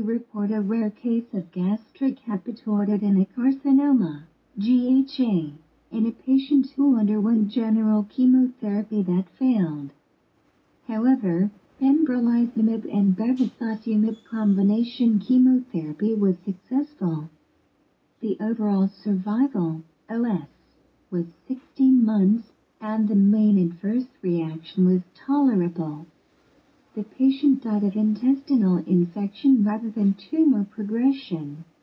report a rare case of gastric hepatoadenocarcinoma, GHA, in a patient who underwent general chemotherapy that failed. However, pembrolizumab and bevacizumab combination chemotherapy was successful. The overall survival, OS, was 16 months, and the main adverse reaction was tolerable. The patient died of intestinal infection rather than tumor progression.